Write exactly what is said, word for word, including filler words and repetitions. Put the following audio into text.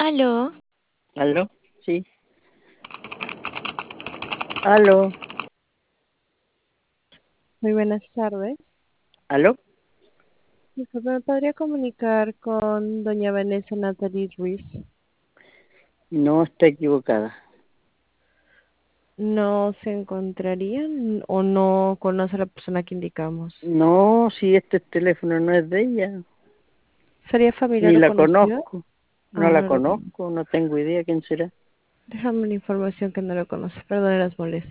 Aló, ¿Aló? Sí. ¿Aló? Muy buenas tardes. ¿Aló? Disculpe, ¿me podría comunicar con doña Vanessa Natalie Ruiz? No, está equivocada. ¿No se encontrarían o no conoce a la persona que indicamos? No, si este teléfono no es de ella. ¿Sería Ni familiar o la conocida? conozco. No Ah, la no lo conozco. conozco, no tengo idea quién será. Déjame la información que no lo conoce. Perdone las molestias.